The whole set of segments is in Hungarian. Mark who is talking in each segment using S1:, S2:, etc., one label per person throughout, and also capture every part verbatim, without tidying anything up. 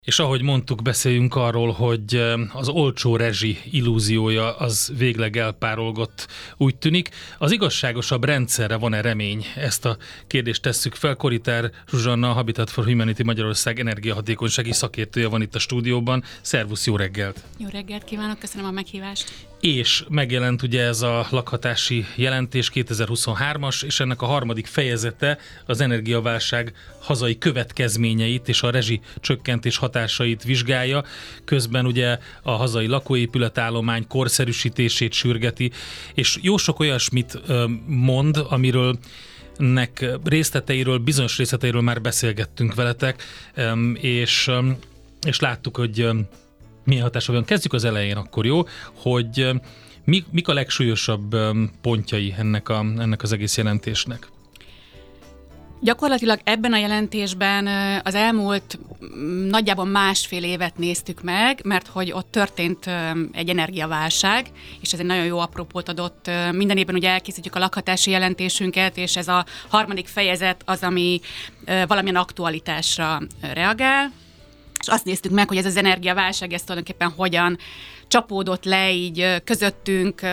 S1: És ahogy mondtuk, beszéljünk arról, hogy az olcsó rezsi illúziója az végleg elpárolgott, úgy tűnik. Az igazságosabb rendszerre van-e remény? Ezt a kérdést tesszük fel. Koritár Zsuzsanna, a Habitat for Humanity Magyarország energiahatékonysági szakértője van itt a stúdióban. Szervusz, jó reggelt!
S2: Jó reggelt kívánok, köszönöm a meghívást!
S1: És megjelent ugye ez a lakhatási jelentés kétezer-huszonhármas, és ennek a harmadik fejezete az energiaválság hazai következményeit és a rezsi csökkentés hatásait vizsgálja. Közben ugye a hazai lakóépületállomány korszerűsítését sürgeti, és jó sok olyasmit mond, amiről nek részleteiről, bizonyos részleteiről már beszélgettünk veletek, és, és láttuk, hogy milyen hatása van. Kezdjük az elején akkor, jó? Hogy mi, mik a legsúlyosabb pontjai ennek, a, ennek az egész jelentésnek?
S2: Gyakorlatilag ebben a jelentésben az elmúlt nagyjából másfél évet néztük meg, mert hogy ott történt egy energiaválság, és ez egy nagyon jó apropót adott. Minden évben ugye elkészítjük a lakhatási jelentésünket, és ez a harmadik fejezet az, ami valamilyen aktualitásra reagál. És azt néztük meg, hogy ez az energiaválság, ez tulajdonképpen hogyan csapódott le így közöttünk,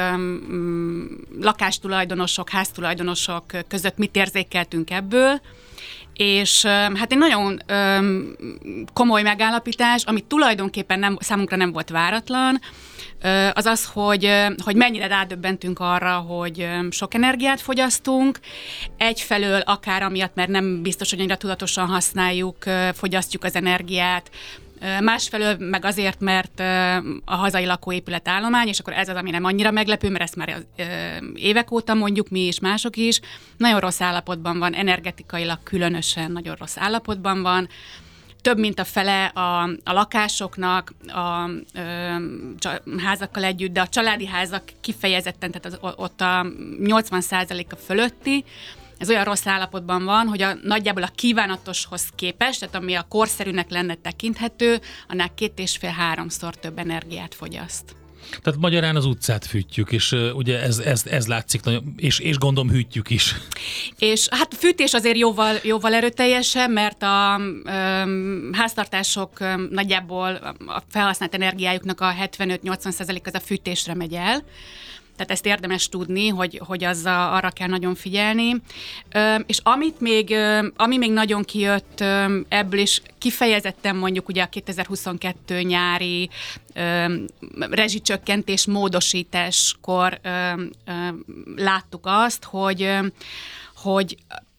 S2: lakástulajdonosok, háztulajdonosok között, mit érzékeltünk ebből. És hát egy nagyon komoly megállapítás, ami tulajdonképpen nem, számunkra nem volt váratlan, az az, hogy, hogy mennyire rádöbbentünk arra, hogy sok energiát fogyasztunk. Egyfelől akár amiatt, mert nem biztos, hogy annyira tudatosan használjuk, fogyasztjuk az energiát, másfelől meg azért, mert a hazai lakóépületállomány, és akkor ez az, ami nem annyira meglepő, mert ezt már évek óta mondjuk mi és mások is, nagyon rossz állapotban van, energetikailag különösen nagyon rossz állapotban van. Több mint a fele a, a lakásoknak, a, a, a házakkal együtt, de a családi házak kifejezetten, tehát az, ott a nyolcvan százaléka fölötti, ez olyan rossz állapotban van, hogy a, nagyjából a kívánatoshoz képest, tehát ami a korszerűnek lenne tekinthető, annál két és fél háromszor több energiát fogyaszt.
S1: Tehát magyarán az utcát fűtjük, és uh, ugye ez, ez, ez látszik, nagyon, és, és gondolom hűtjük is. És
S2: hát a fűtés azért jóval, jóval erőteljesebb, mert a um, háztartások um, nagyjából a felhasznált energiájuknak a hetvenöt-nyolcvan százalék az a fűtésre megy el. Tehát ezt érdemes tudni, hogy, hogy az a, arra kell nagyon figyelni. Ö, és amit még, ö, ami még nagyon kijött ö, ebből, és kifejezetten mondjuk ugye a kétezer-huszonkettő nyári ö, rezsicsökkentés módosításkor ö, ö, láttuk azt, hogy, ö, hogy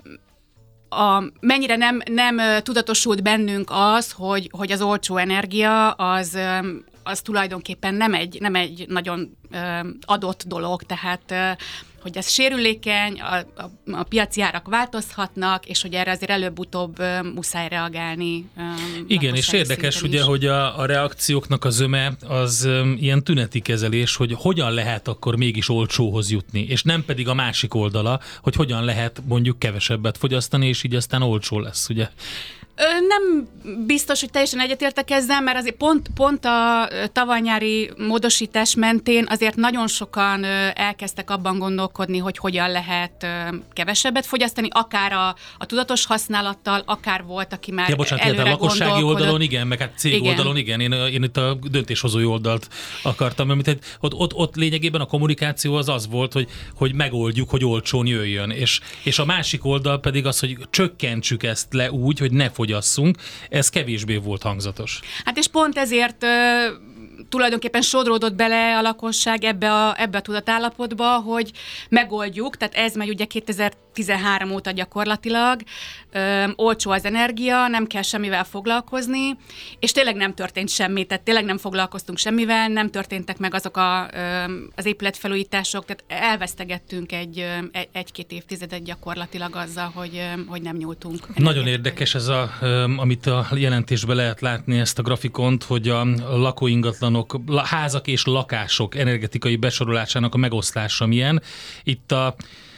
S2: A, mennyire nem, nem tudatosult bennünk az, hogy, hogy az olcsó energia az, az tulajdonképpen nem egy, nem egy nagyon adott dolog, tehát hogy ez sérülékeny, a, a, a piaci árak változhatnak, és hogy erre azért előbb-utóbb muszáj reagálni.
S1: Igen, és érdekes ugye, hogy a, a reakcióknak a zöme az um, ilyen tüneti kezelés, hogy hogyan lehet akkor mégis olcsóhoz jutni, és nem pedig a másik oldala, hogy hogyan lehet mondjuk kevesebbet fogyasztani, és így aztán olcsó lesz, ugye?
S2: Nem biztos, hogy teljesen egyetértek ezzel, mert azért pont, pont a tavalynyári módosítás mentén azért nagyon sokan elkezdtek abban gondolkodni, hogy hogyan lehet kevesebbet fogyasztani, akár a, a tudatos használattal, akár volt, aki már
S1: ja, bocsánat,
S2: előre
S1: a lakossági
S2: gondolkodott.
S1: oldalon igen, meg hát cég igen. oldalon igen, én, én itt a döntéshozói oldalt akartam, amit ott, ott, ott lényegében a kommunikáció az az volt, hogy, hogy megoldjuk, hogy olcsón jöjjön, és, és a másik oldal pedig az, hogy csökkentsük ezt le úgy, hogy ne fogyasszunk, ez kevésbé volt hangzatos.
S2: Hát és pont ezért uh, tulajdonképpen sodródott bele a lakosság ebbe a, ebbe a tudatállapotba, hogy megoldjuk, tehát ez megy ugye kétezer-tizenhárom óta gyakorlatilag, ö, olcsó az energia, nem kell semmivel foglalkozni, és tényleg nem történt semmi, tehát tényleg nem foglalkoztunk semmivel, nem történtek meg azok a, ö, az épületfelújítások, tehát elvesztegettünk egy, egy, egy-két évtizedet gyakorlatilag azzal, hogy, hogy nem nyúltunk.
S1: Nagyon érdekes ez, a, amit a jelentésben lehet látni, ezt a grafikont, hogy a lakóingatlanok, házak és lakások energetikai besorolásának a megoszlása milyen. Itt a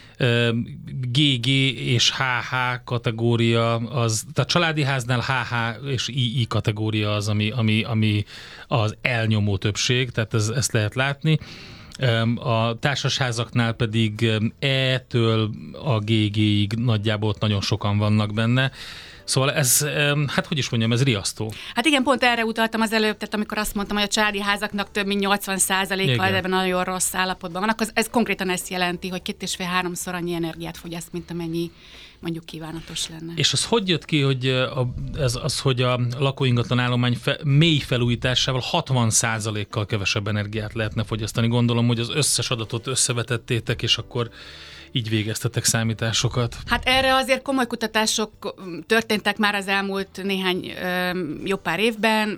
S1: gé gé és há há kategória, az, tehát családi háznál há há és i i kategória az, ami, ami, ami az elnyomó többség, tehát ez, ezt lehet látni. A társasházaknál pedig E-től a gé gé-ig nagyjából ott nagyon sokan vannak benne. Szóval ez, hát hogy is mondjam, ez riasztó.
S2: Hát igen, pont erre utaltam az előbb, tehát amikor azt mondtam, hogy a családi házaknak több mint nyolcvan százaléka ebben nagyon rossz állapotban vannak, az, ez konkrétan ezt jelenti, hogy két és fél háromszor annyi energiát fogyaszt, mint amennyi mondjuk kívánatos lenne.
S1: És az hogy jött ki, hogy a, ez az, hogy a lakóingatlan állomány fe, mély felújításával hatvan százalékkal kevesebb energiát lehetne fogyasztani? Gondolom, hogy az összes adatot összevetettétek, és akkor így végeztetek számításokat.
S2: Hát erre azért komoly kutatások történtek már az elmúlt néhány jó pár évben,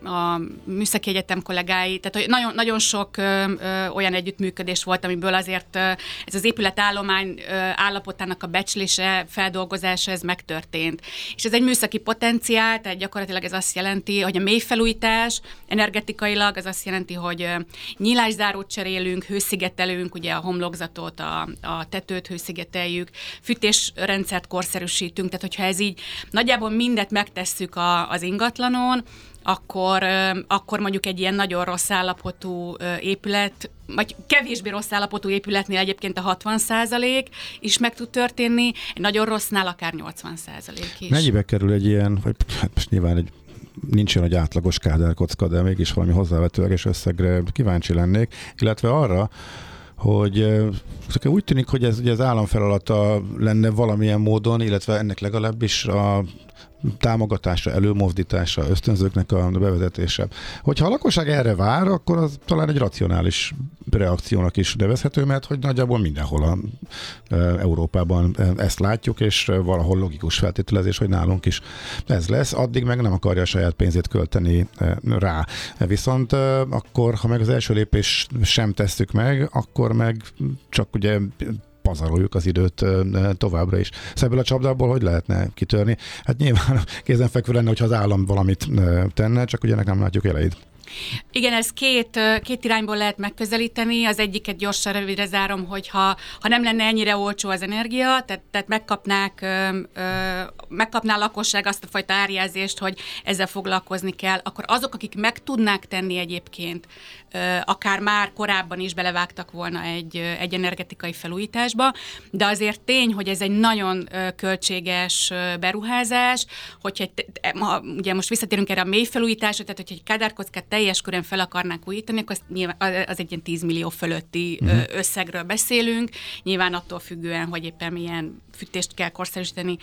S2: a Műszaki Egyetem kollégái, tehát nagyon, nagyon sok ö, ö, olyan együttműködés volt, amiből azért ö, ez az épületállomány ö, állapotának a becslése, feldolgozása, ez megtörtént. És ez egy műszaki potenciál, tehát gyakorlatilag ez azt jelenti, hogy a mélyfelújítás energetikailag, az azt jelenti, hogy ö, nyílászárót cserélünk, hőszigetelünk, ugye a homlokzatot, a, a tetőt hőszigeteljük, fűtésrendszert korszerűsítünk, tehát hogyha ez így nagyjából mindet megtesszük a, az ingatlanon, Akkor, akkor mondjuk egy ilyen nagyon rossz állapotú épület, vagy kevésbé rossz állapotú épületnél egyébként a hatvan százalék is meg tud történni, egy nagyon rossznál akár nyolcvan százalék is.
S3: Mennyibe kerül egy ilyen, vagy hát most nyilván egy nincsen egy átlagos kádárkocka, de mégis valami hozzávetőleges összegre kíváncsi lennék, illetve arra, hogy úgy tűnik, hogy ez ugye az állam feladata lenne valamilyen módon, illetve ennek legalábbis a támogatása, előmozdítása, ösztönzőknek a bevezetése. Hogyha a lakosság erre vár, akkor az talán egy racionális reakciónak is nevezhető, mert hogy nagyjából mindenhol a, e, Európában ezt látjuk, és valahol logikus feltételezés, hogy nálunk is ez lesz. Addig meg nem akarja a saját pénzét költeni e, rá. Viszont e, akkor, ha meg az első lépés sem tesszük meg, akkor meg csak ugye pazaroljuk az időt továbbra is. Szóval ebből a csapdából hogy lehetne kitörni? Hát nyilván kézenfekvő lenne, hogyha az állam valamit tenne, csak ugye ennek nem látjuk elejét.
S2: Igen, ez két, két irányból lehet megközelíteni. Az egyiket gyorsan rövidre zárom, hogy ha, ha nem lenne ennyire olcsó az energia, tehát, tehát megkapnák, ö, ö, megkapná a lakosság azt a fajta árjelzést, hogy ezzel foglalkozni kell, akkor azok, akik meg tudnák tenni egyébként, ö, akár már korábban is belevágtak volna egy, egy energetikai felújításba, de azért tény, hogy ez egy nagyon ö, költséges ö, beruházás, hogyha ha, ugye most visszatérünk erre a mély felújításra, tehát hogyha egy kádárkockát teljes körön fel akarnák újítani, akkor az, nyilván, az egy ilyen tíz millió fölötti uh-huh. összegről beszélünk, nyilván attól függően, hogy éppen milyen fűtést kell korszerűsíteni,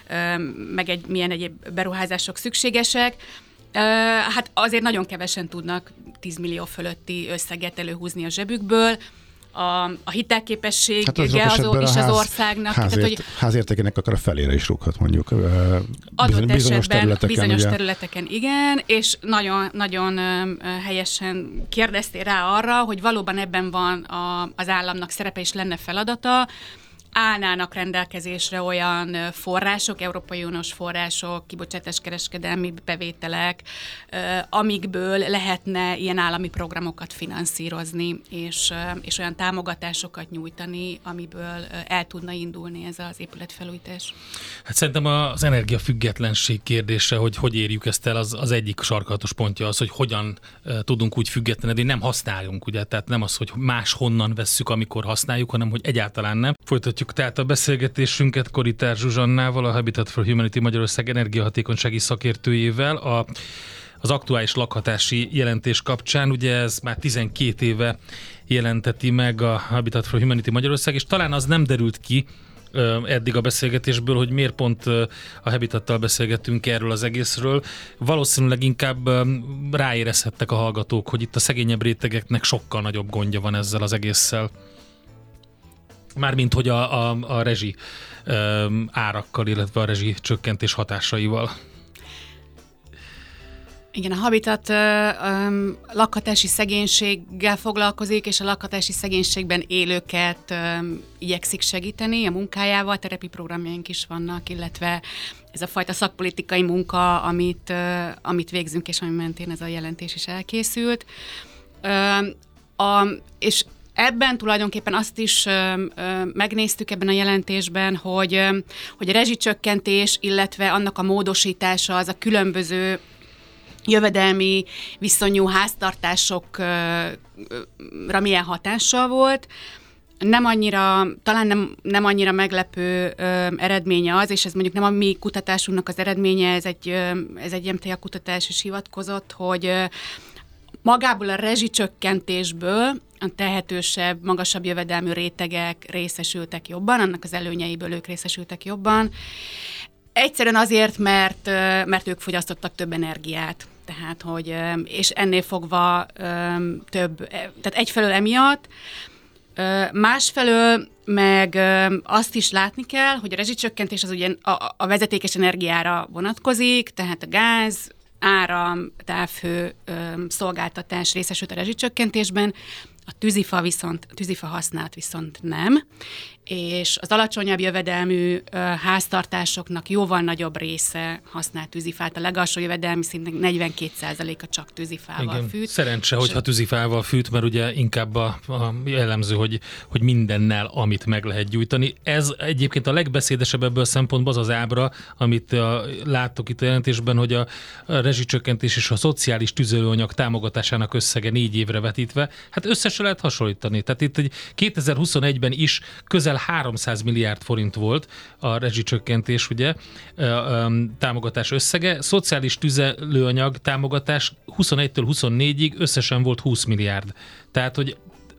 S2: meg egy, milyen egyéb beruházások szükségesek. Hát azért nagyon kevesen tudnak tíz millió fölötti összeget előhúzni a zsebükből. A, a hitelképessége hát az, az, is az országnak.
S3: Házért,
S2: tehát, hogy
S3: házértékének akár a felére is rúghat mondjuk.
S2: Adott
S3: bizonyos
S2: esetben
S3: területeken,
S2: bizonyos
S3: ugye?
S2: területeken igen, és nagyon, nagyon helyesen kérdeztél rá arra, hogy valóban ebben van a, az államnak szerepe és lenne feladata, állnának rendelkezésre olyan források, Európai Uniós források, kibocsátáskereskedelmi bevételek, amikből lehetne ilyen állami programokat finanszírozni, és, és olyan támogatásokat nyújtani, amiből el tudna indulni ez az épületfelújítás.
S1: Hát szerintem az energiafüggetlenség kérdése, hogy hogy érjük ezt el, az, az egyik sarkalatos pontja az, hogy hogyan tudunk úgy függetlenedni, nem használjunk, ugye, tehát nem az, hogy máshonnan vesszük, amikor használjuk, hanem hogy egyáltalán nem. Folytatjuk tehát a beszélgetésünket Koritár Zsuzsannával, a Habitat for Humanity Magyarország energiahatékonysági szakértőjével a, az aktuális lakhatási jelentés kapcsán. Ugye ez már tizenkét éve jelenteti meg a Habitat for Humanity Magyarország, és talán az nem derült ki eddig a beszélgetésből, hogy miért pont a Habitattal beszélgettünk erről az egészről. Valószínűleg inkább ráérezhettek a hallgatók, hogy itt a szegényebb rétegeknek sokkal nagyobb gondja van ezzel az egésszel. Mármint, hogy a, a, a rezsi um, árakkal, illetve a rezsi csökkentés hatásaival.
S2: Igen, a Habitat um, lakhatási szegénységgel foglalkozik, és a lakhatási szegénységben élőket um, igyekszik segíteni a munkájával, terepi programjaink is vannak, illetve ez a fajta szakpolitikai munka, amit, uh, amit végzünk, és ami mentén ez a jelentés is elkészült. Um, a, és Ebben tulajdonképpen azt is ö, ö, megnéztük ebben a jelentésben, hogy, ö, hogy a rezsicsökkentés, illetve annak a módosítása az a különböző jövedelmi viszonyú háztartásokra milyen hatással volt. Nem annyira, talán nem, nem annyira meglepő ö, eredménye az, és ez mondjuk nem a mi kutatásunknak az eredménye, ez egy, ö, ez egy em té á kutatás is hivatkozott, hogy ö, magából a rezsicsökkentésből a tehetősebb, magasabb jövedelmű rétegek részesültek jobban, annak az előnyeiből ők részesültek jobban. Egyszerűen azért, mert, mert ők fogyasztottak több energiát. Tehát, hogy, és ennél fogva több, tehát egyfelől emiatt, másfelől meg azt is látni kell, hogy a rezsicsökkentés az ugye a, a vezetékes energiára vonatkozik, tehát a gáz, áram, távhő, szolgáltatás részesült a rezsicsökkentésben, a tűzifa viszont, a tűzifa használat viszont nem, és az alacsonyabb jövedelmű ö, háztartásoknak jóval nagyobb része használ tűzifát. A legalsó jövedelmi szintnek negyvenkét százaléka csak tűzifával
S1: Igen.
S2: fűt.
S1: Szerencse, hogyha tűzifával fűt, mert ugye inkább a, a jellemző, hogy, hogy mindennel, amit meg lehet gyújtani. Ez egyébként a legbeszédesebb ebből a szempontból az az ábra, amit a, láttok itt a jelentésben, hogy a, a rezsicsökkentés és a szociális tüzelőanyag támogatásának összege négy évre vetítve, hát összesen lehet hasonlítani. Tehát itt egy kétezer-huszonegyben is közel háromszáz milliárd forint volt a rezsicsökkentés, ugye, támogatás összege. Szociális tüzelőanyag támogatás huszonegytől huszonnégyig összesen volt húsz milliárd. Tehát, hogy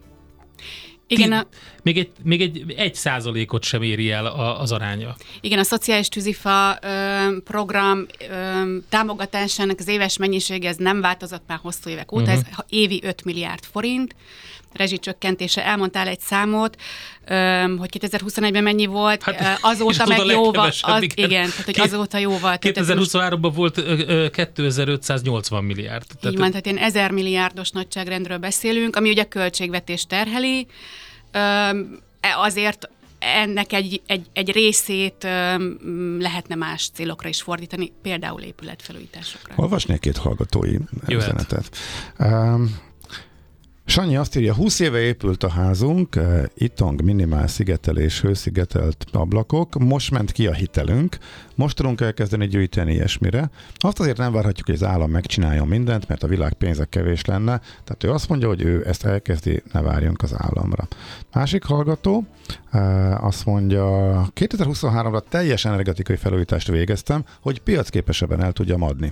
S2: Igen, a...
S1: még, egy, még egy, egy százalékot sem éri el a, az aránya.
S2: Igen, a szociális tűzifa ö, program ö, támogatásának az éves mennyisége ez nem változott már hosszú évek óta, uh-huh. ez évi öt milliárd forint, rezsicsökkentése. Elmondtál egy számot, ö, hogy kétezer-huszonegyben mennyi volt, hát, azóta meg jóval, az, igen. igen, tehát hogy azóta jóval.
S1: kétezer-huszonháromban volt kétezer-ötszáznyolcvan milliárd.
S2: Így tehát van, tehát ilyen ezer milliárdos nagyságrendről beszélünk, ami ugye költségvetés terheli, ö, azért ennek egy, egy, egy részét um, lehetne más célokra is fordítani, például épületfelújításokra.
S3: Olvasnék két hallgatói üzenetet. Um, Sanyi azt írja, húsz éve épült a házunk, itong, minimál szigetelés, hőszigetelt ablakok, most ment ki a hitelünk, most tudunk elkezdeni gyűjteni ilyesmire. Azt azért nem várhatjuk, hogy az állam megcsináljon mindent, mert a világ pénze kevés lenne, tehát ő azt mondja, hogy ő ezt elkezdi, ne várjunk az államra. Másik hallgató azt mondja, kétezer-huszonháromra teljes energetikai felújítást végeztem, hogy piacképesebben el tudjam adni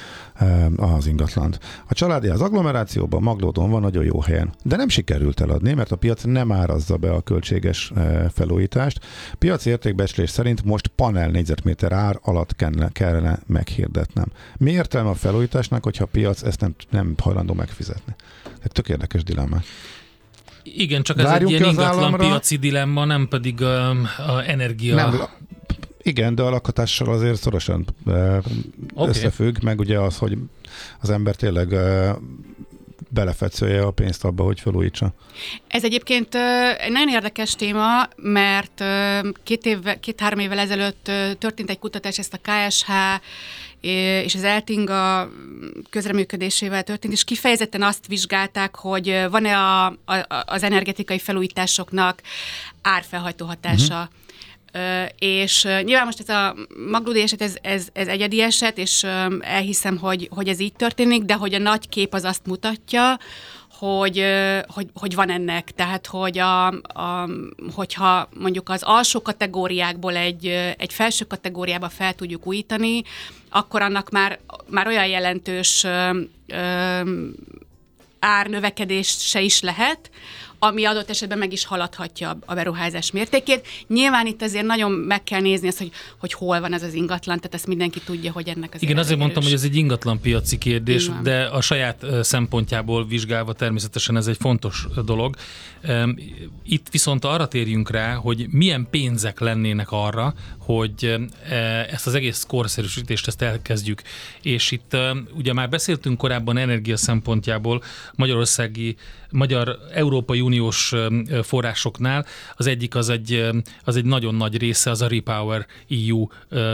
S3: az ingatlant. A családi az agglomerációban, Maglódon van, nagyon jó helyen, de nem sikerült eladni, mert a piac nem árazza be a költséges felújítást. Piaci értékbecslés szerint most panel négyzetméter ár alatt kellene, kellene meghirdetnem. Mi értelme a felújításnak, hogyha a piac ezt nem, nem hajlandó megfizetni? Ez tök érdekes dilemma.
S1: Igen, csak ez Várjunk egy ilyen ingatlan államra. Piaci dilemma, nem pedig a, a energia... Nem,
S3: igen, de a lakhatással azért szorosan uh, okay. összefügg, meg ugye az, hogy az ember tényleg uh, belefetszölje a pénzt abba, hogy felújítsa.
S2: Ez egyébként uh, egy nagyon érdekes téma, mert uh, két évvel, két-három évvel ezelőtt uh, történt egy kutatás, ezt a ká es há és az Eltinga közreműködésével történt, és kifejezetten azt vizsgálták, hogy van-e a, a, az energetikai felújításoknak árfelhajtó hatása. Uh-huh. Uh, és uh, nyilván most ez a maglódi eset, ez, ez, ez egyedi eset, és uh, elhiszem, hogy, hogy ez így történik, de hogy a nagy kép az azt mutatja, hogy, uh, hogy, hogy van ennek. Tehát, hogy a, a, hogyha mondjuk az alsó kategóriákból egy, egy felső kategóriába fel tudjuk újítani, akkor annak már, már olyan jelentős uh, uh, árnövekedés se is lehet, ami adott esetben meg is haladhatja a beruházás mértékét. Nyilván itt azért nagyon meg kell nézni azt, hogy, hogy hol van ez az ingatlan, tehát ezt mindenki tudja, hogy ennek az
S1: Igen, azért mondtam, hogy ez egy ingatlan piaci kérdés, de a saját szempontjából vizsgálva természetesen ez egy fontos dolog. Itt viszont arra térjünk rá, hogy milyen pénzek lennének arra, hogy ezt az egész korszerűsítést ezt elkezdjük. És itt ugye már beszéltünk korábban energia szempontjából magyarországi, magyar Európai Uniós forrásoknál. Az egyik az egy, az egy nagyon nagy része, az a Repower é u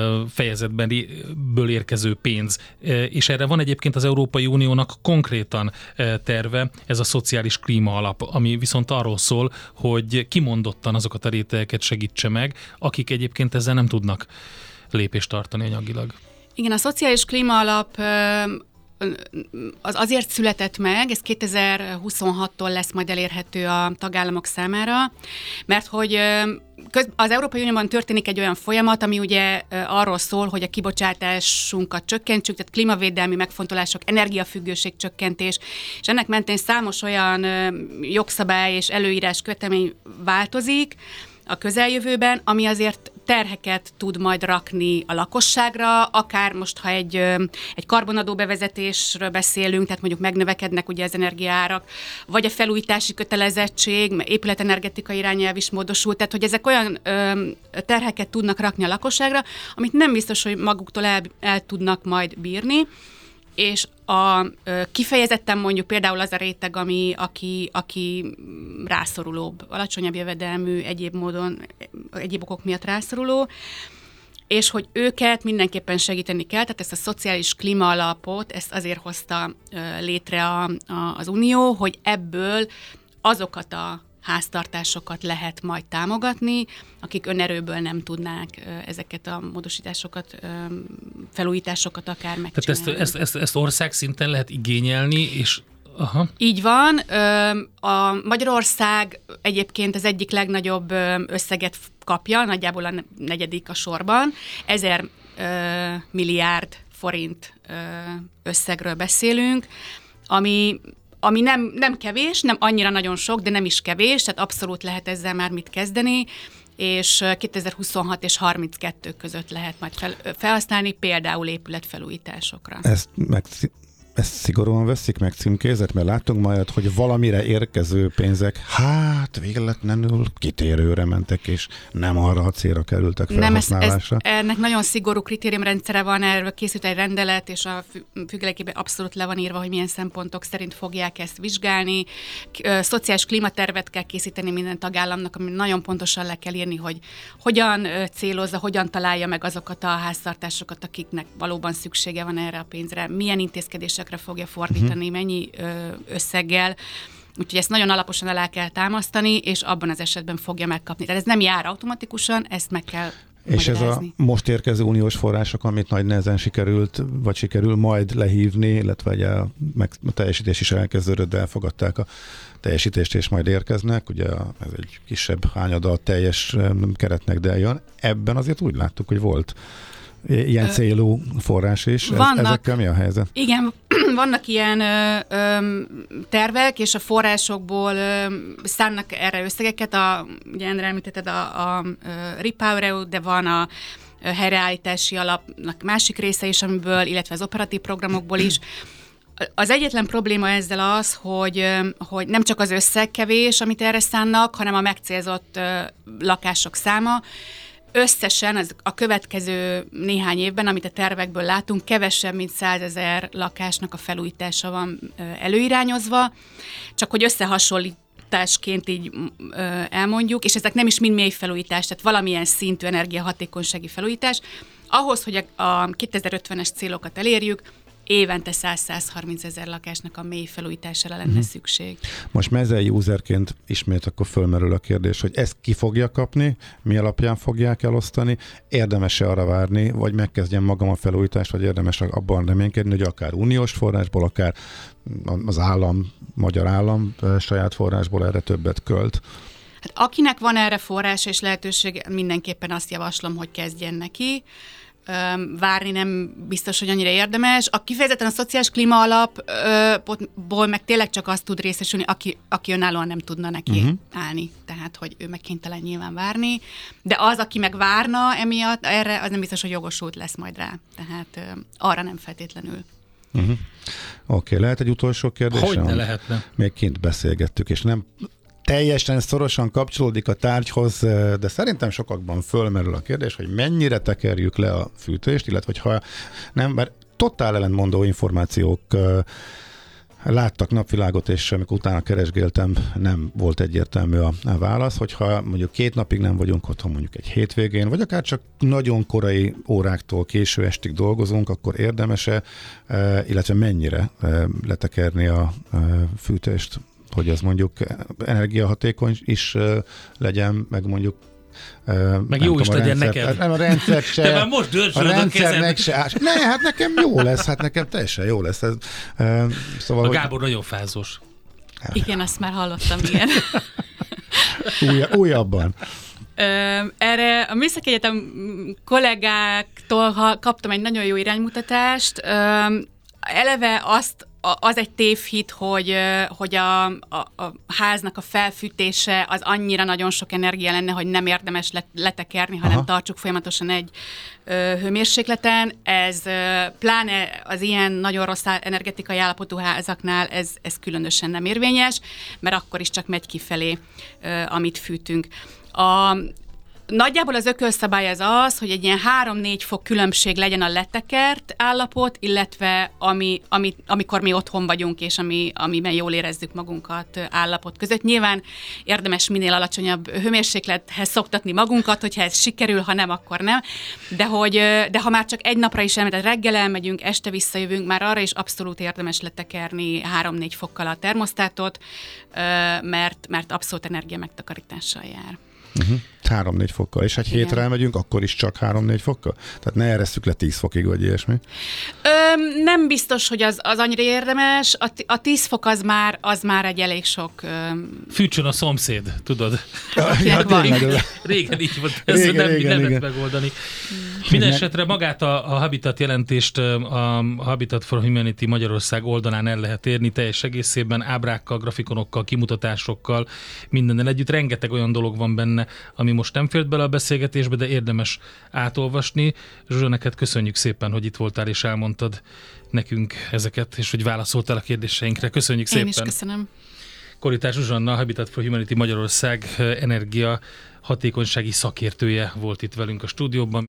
S1: fejezetből érkező pénz. És erre van egyébként az Európai Uniónak konkrétan terve, ez a szociális klíma alap, ami viszont arról szól, hogy kimondottan azokat a rétegeket segítse meg, akik egyébként ezzel nem tudnak lépést tartani anyagilag.
S2: Igen, a szociális klíma alap az azért született meg, ez kétezer-huszonhattól lesz majd elérhető a tagállamok számára, mert hogy az Európai Unióban történik egy olyan folyamat, ami ugye arról szól, hogy a kibocsátásunkat csökkentsük, tehát klímavédelmi megfontolások, energiafüggőség csökkentés, és ennek mentén számos olyan jogszabály és előírás követelmény változik a közeljövőben, ami azért terheket tud majd rakni a lakosságra, akár most, ha egy, egy karbonadó bevezetésről beszélünk, tehát mondjuk megnövekednek ugye az energiaárak, vagy a felújítási kötelezettség, épületenergetikai irányelv is módosult, tehát hogy ezek olyan ö, terheket tudnak rakni a lakosságra, amit nem biztos, hogy maguktól el, el tudnak majd bírni, és a, ö, kifejezetten mondjuk például az a réteg, ami, aki, aki rászorulóbb, alacsonyabb jövedelmű, egyéb módon, egyéb okok miatt rászoruló, és hogy őket mindenképpen segíteni kell, tehát ezt a szociális klímaalapot, ezt azért hozta ö, létre a, a, az Unió, hogy ebből azokat a háztartásokat lehet majd támogatni, akik önerőből nem tudnák ezeket a módosításokat, felújításokat akár megcsinálni.
S1: Tehát ezt, ezt, ezt, ezt ország szinten lehet igényelni, és aha.
S2: Így van. A Magyarország egyébként az egyik legnagyobb összeget kapja, nagyjából a negyedik a sorban. Ezer milliárd forint összegről beszélünk, ami ami nem, nem kevés, nem annyira nagyon sok, de nem is kevés, tehát abszolút lehet ezzel már mit kezdeni, és kétezer-huszonhat és harminckettő között lehet majd fel, felhasználni, például épületfelújításokra.
S3: Ezt meg... Ezt szigorúan veszik meg címkézet, mert látunk majd, hogy valamire érkező pénzek, hát véletlenül kitérőre mentek, és nem arra a célra kerültek felhasználásra.
S2: Nem, ez, ez, ennek nagyon szigorú kritériumrendszere van, erről készült egy rendelet, és a függelékében abszolút le van írva, hogy milyen szempontok szerint fogják ezt vizsgálni. Szociális klímatervet kell készíteni minden tagállamnak, ami nagyon pontosan le kell írni, hogy hogyan célozza, hogyan találja meg azokat a háztartásokat, akiknek valóban szüksége van erre a pénzre, milyen intézkedések fogja fordítani, uh-huh. mennyi ö, összeggel. Úgyhogy ezt nagyon alaposan alá kell támasztani, és abban az esetben fogja megkapni. Tehát ez nem jár automatikusan, ezt meg kell
S3: És
S2: magyarázni.
S3: Ez a most érkező uniós források, amit nagy nehezen sikerült, vagy sikerül majd lehívni, illetve ugye a, meg, a teljesítés is elkezdődött, de elfogadták a teljesítést, és majd érkeznek. Ugye ez egy kisebb hányada a teljes keretnek, de jön. Ebben azért úgy láttuk, hogy volt ilyen célú forrás is. Vannak, ezekkel mi a helyzet?
S2: Igen, vannak ilyen ö, ö, tervek, és a forrásokból ö, szánnak erre összegeket. A, ugye Endre említetted a, a, a REPowerEU, de van a helyreállítási alapnak másik része is, amiből, illetve az operatív programokból is. Az egyetlen probléma ezzel az, hogy, hogy nem csak az összeg kevés, amit erre szánnak, hanem a megcélzott ö, lakások száma. Összesen az a következő néhány évben, amit a tervekből látunk, kevesebb, mint százezer lakásnak a felújítása van előirányozva, csak hogy összehasonlításként így elmondjuk, és ezek nem is mind mély felújítás, tehát valamilyen szintű energiahatékonysági felújítás. Ahhoz, hogy a kétezer-ötvenes célokat elérjük, évente száz-százharminc ezer lakásnak a mély felújítására lenne uh-huh. szükség.
S3: Most mezei userként ismét akkor fölmerül a kérdés, hogy ezt ki fogja kapni, mi alapján fogják elosztani, érdemes-e arra várni, vagy megkezdjem magam a felújítást, vagy érdemes abban reménykedni, hogy akár uniós forrásból, akár az állam, magyar állam saját forrásból erre többet költ.
S2: Hát akinek van erre forrás és lehetőség, mindenképpen azt javaslom, hogy kezdjen neki. Várni nem biztos, hogy annyira érdemes. A kifejezetten a szociális klímaalapból meg tényleg csak azt tud részesülni, aki, aki önállóan nem tudna neki uh-huh. állni. Tehát, hogy ő meg kénytelen nyilván várni. De az, aki meg várna emiatt, erre az nem biztos, hogy jogosult lesz majd rá. Tehát arra nem feltétlenül.
S3: Uh-huh. Oké, okay, lehet egy utolsó kérdés?
S1: Hogyne lehetne.
S3: Még kint beszélgettük, és nem teljesen szorosan kapcsolódik a tárgyhoz, de szerintem sokakban fölmerül a kérdés, hogy mennyire tekerjük le a fűtést, illetve ha nem, mert totál ellentmondó információk láttak napvilágot, és amikor utána keresgéltem, nem volt egyértelmű a, a válasz, hogyha mondjuk két napig nem vagyunk otthon, mondjuk egy hétvégén, vagy akár csak nagyon korai óráktól késő estig dolgozunk, akkor érdemes-e, illetve mennyire letekerni a fűtést, hogy az mondjuk energiahatékony is legyen, meg mondjuk
S1: Meg jó is legyen neked.
S3: Nem a rendszer se.
S1: Te már most dörzsölöd a, a kezed.
S3: Se, ne, hát nekem jó lesz, hát nekem teljesen jó lesz. Ez, uh, szóval,
S1: a
S3: hogy...
S1: Gábor nagyon fázós.
S2: Igen, azt már hallottam, ilyen.
S3: Új, újabban.
S2: Erre a Műszaki Egyetem kollégáktól kaptam egy nagyon jó iránymutatást. Eleve azt, az egy tévhit, hogy, hogy a, a, a háznak a felfűtése az annyira nagyon sok energia lenne, hogy nem érdemes letekerni, hanem Aha. tartsuk folyamatosan egy ö, hőmérsékleten. Ez ö, pláne az ilyen nagyon rossz energetikai állapotú házaknál ez, ez különösen nem érvényes, mert akkor is csak megy kifelé, ö, amit fűtünk. A Nagyjából az ökölszabály az az, hogy egy ilyen három-négy fok különbség legyen a letekert állapot, illetve ami, ami, amikor mi otthon vagyunk, és ami, amiben jól érezzük magunkat állapot között. Nyilván érdemes minél alacsonyabb hőmérséklethez szoktatni magunkat, hogyha ez sikerül, ha nem, akkor nem. De, hogy, de ha már csak egy napra is elmegy, reggel elmegyünk, este visszajövünk, már arra is abszolút érdemes letekerni három-négy fokkal a termosztátot, mert, mert abszolút energia megtakarítással jár.
S3: Uh-huh. három-négy fokkal. És ha egy Igen. hétre elmegyünk, akkor is csak három-négy fokkal? Tehát ne eresszük le tíz fokig, vagy ilyesmi?
S2: Ö, nem biztos, hogy az, az annyira érdemes. A, a tíz fok az már, az már egy elég sok... Ö...
S1: Fűtsön a szomszéd, tudod?
S3: Ja, ja, tényleg.
S1: Régen így volt, ezt régen, nem, régen, nem lehet megoldani. Mindenesetre magát a, a Habitat jelentést a Habitat for Humanity Magyarország oldalán el lehet érni, teljes egészében, ábrákkal, grafikonokkal, kimutatásokkal, mindennel együtt. Rengeteg olyan dolog van benne, ami most nem fért bele a beszélgetésbe, de érdemes átolvasni. Zsuzsa, neked köszönjük szépen, hogy itt voltál és elmondtad nekünk ezeket, és hogy válaszoltál a kérdéseinkre. Köszönjük
S2: Én
S1: szépen.
S2: Én is köszönöm.
S1: Kollitás Zsuzsanna, Habitat for Humanity Magyarország energia hatékonysági szakértője volt itt velünk a stúdióban.